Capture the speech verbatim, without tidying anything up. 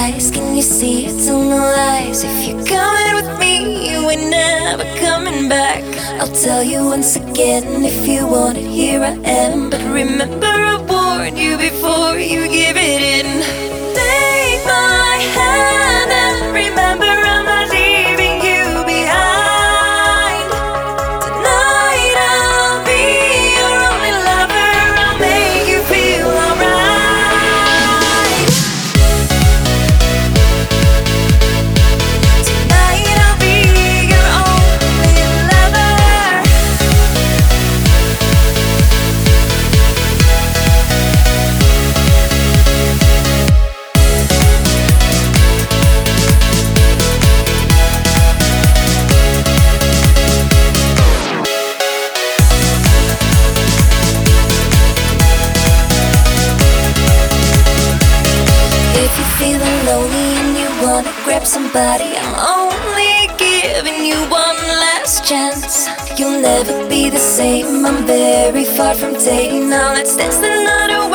eyes, can you see it? Tell no lies. If you're coming with me, you ain't never coming back. I'll tell you once again, if you want it, here I am. But remember, I warned you before you give it in. Take my hand and remember, I'm not leaving you behind. Tonight I'll be your only lover. I'll make you feel alright. Tonight I'll be your only lover. If you're feeling lonely and you wanna grab somebody, I'm only giving you one last chance. You'll never be the same, I'm very far from taking. Now let's dance the night away.